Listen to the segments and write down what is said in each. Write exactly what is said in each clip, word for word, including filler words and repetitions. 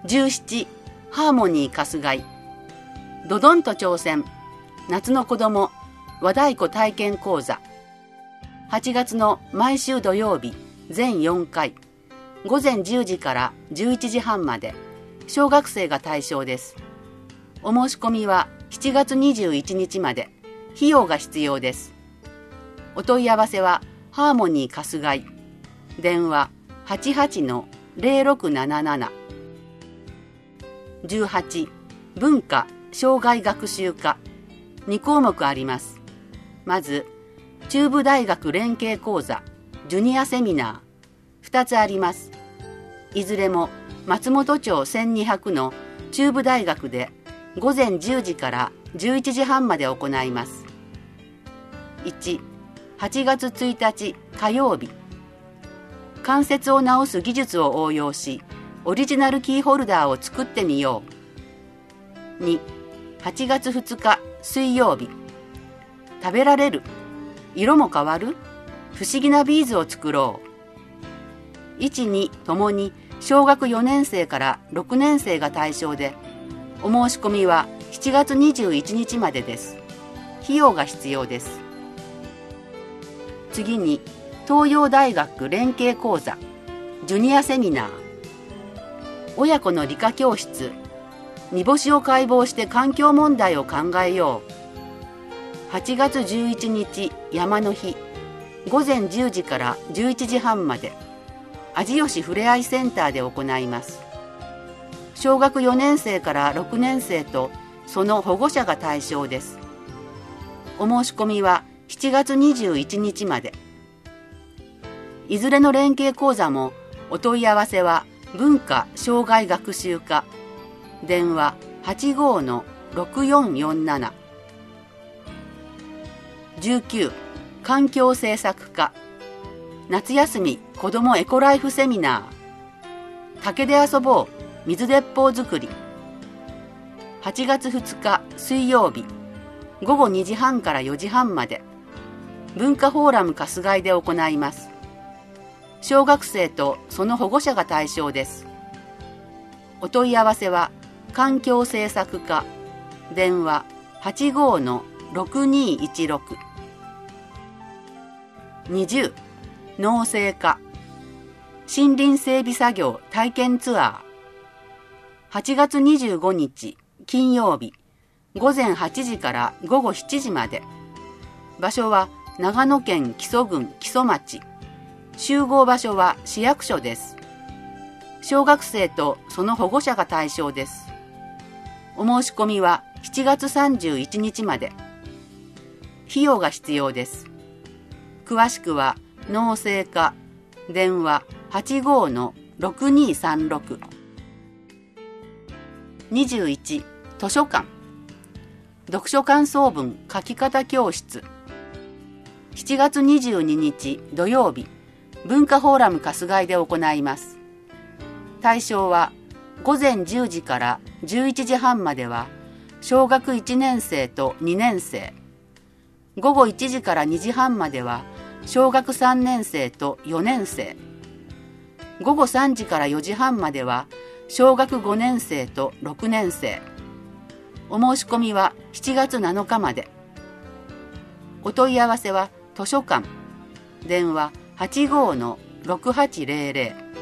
じゅうなな、ハーモニー春日井。ドドンと挑戦、夏の子供、和太鼓体験講座。はちがつの毎週土曜日、全よんかい、ごぜんじゅうじからじゅういちじはんまで、小学生が対象です。お申し込みはしちがつにじゅういちにちまで、費用が必要です。お問い合わせは、ハーモニー春日井。電話 はちはちのゼロろくなななな。じゅうはち、文化・障害学習科。にこうもくあります。まず、中部大学連携講座、ジュニアセミナー。ふたつあります。いずれも松本町せんにひゃくの中部大学でごぜんじゅうじからじゅういちじはんまで行います。いち、はちがつついたち火曜日。関節を直す技術を応用し、オリジナルキーホルダーを作ってみよう。に、はちがつふつか水曜日。食べられる？色も変わる？不思議なビーズを作ろう。いち、にともに小学よねんせいからろくねんせいが対象で、お申し込みはしちがつにじゅういちにちまでです。費用が必要です。次に、東洋大学連携講座、ジュニアセミナー。親子の理科教室、煮干しを解剖して環境問題を考えよう。はちがつじゅういちにち山の日、ごぜんじゅうじからじゅういちじはんまで、味吉ふれあいセンターで行います。小学よねんせいからろくねんせいとその保護者が対象です。お申し込みはしちがつにじゅういちにちまで。いずれの連携講座もお問い合わせは文化・障害学習課。電話 はちごのろくよんよんなな。じゅうきゅう、環境政策課。夏休み子どもエコライフセミナー。竹で遊ぼう、水鉄砲作り。はちがつふつか水曜日、ごごにじはんからよじはんまで、文化フォーラム春日井で行います。小学生とその保護者が対象です。お問い合わせは環境政策課。電話 はちごのろくにいちろく。にじゅう、農政課。森林整備作業体験ツアー。はちがつにじゅうごにち金曜日、ごぜんはちじからごごしちじまで。場所は長野県木曽郡木曽町。集合場所は市役所です。小学生とその保護者が対象です。お申し込みはしちがつさんじゅういちにちまで。費用が必要です。詳しくは農政課。電話 はちごのろくにさんろく。にじゅういち、図書館。読書感想文書き方教室。しちがつにじゅうににち土曜日、文化フォーラム春日井で行います。対象はごぜんじゅうじからじゅういちじはんまでは小学いちねんせいとにねんせい、ごごいちじからにじはんまでは小学さんねんせいとよねんせい、ごごさんじからよじはんまでは小学ごねんせいとろくねんせい。お申し込みはしちがつなのかまで。お問い合わせは図書館。電話 はちごのろくはちぜろぜろ。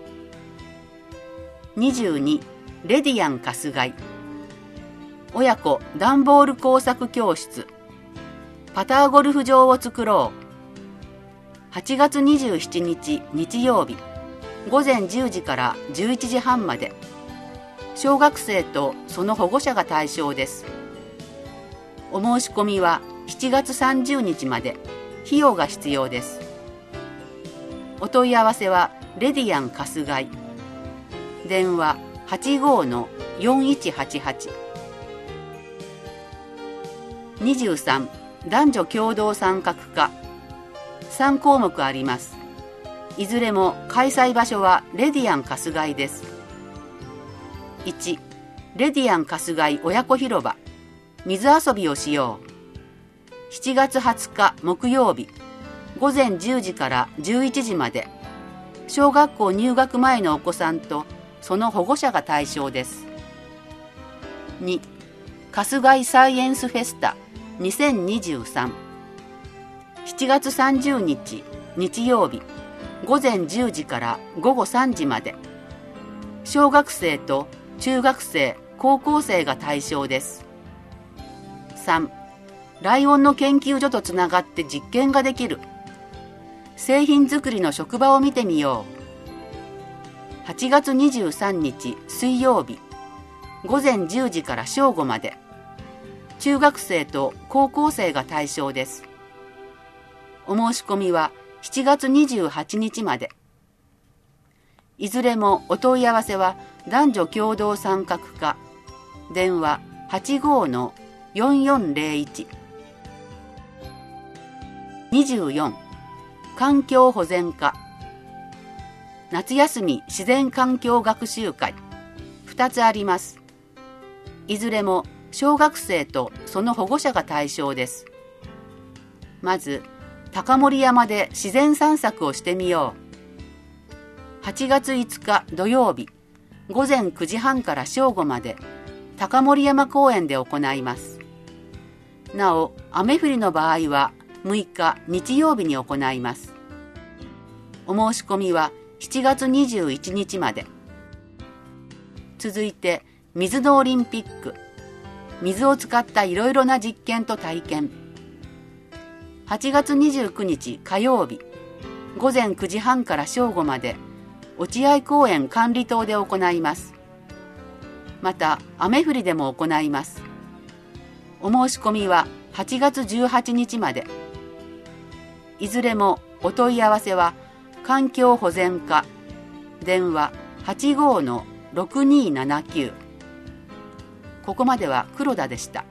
にじゅうに、レディアン春日井。親子段ボール工作教室。パターゴルフ場を作ろう。はちがつにじゅうしちにち日曜日、ごぜんじゅうじからじゅういちじはんまで。小学生とその保護者が対象です。お申し込みはしちがつさんじゅうにちまで。費用が必要です。お問い合わせはレディアン春日井。電話 はちごのよんいちはちはち。にじゅうさん、男女共同参画課。さんこうもくあります。いずれも開催場所はレディアン春日井です。いち、レディアン春日井親子広場。水遊びをしよう。しちがつはつか木曜日、ごぜんじゅうじからじゅういちじまで。小学校入学前のお子さんとその保護者が対象です。に、春日井サイエンスフェスタにせんにじゅうさん、しちがつさんじゅうにち日曜日ごぜんじゅうじからごごさんじまで、小学生と中学生、高校生が対象です。さん、ライオンの研究所とつながって実験ができる。製品作りの職場を見てみよう。はちがつにじゅうさんにち水曜日ごぜんじゅうじから正午まで、中学生と高校生が対象です。お申し込みはしちがつにじゅうはちにちまで。いずれもお問い合わせは男女共同参画課、電話 はちごーのよんよんぜろいち。にじゅうよん、環境保全課、夏休み自然環境学習会、ふたつあります。いずれも小学生とその保護者が対象です。まず、高森山で自然散策をしてみよう。はちがついつか土曜日、ごぜんくじはんから正午まで、高森山公園で行います。なお、雨降りの場合はむいか日曜日に行います。お申し込みはしちがつにじゅういちにちまで。続いて、水のオリンピック。水を使ったいろいろな実験と体験。はちがつにじゅうくにち火曜日、ごぜんくじはんから正午まで、落合公園管理棟で行います。また、雨降りでも行います。お申し込みははちがつじゅうはちにちまで。いずれもお問い合わせは、環境保全課、電話 はちごーのろくにーななきゅう。ここまでは黒田でした。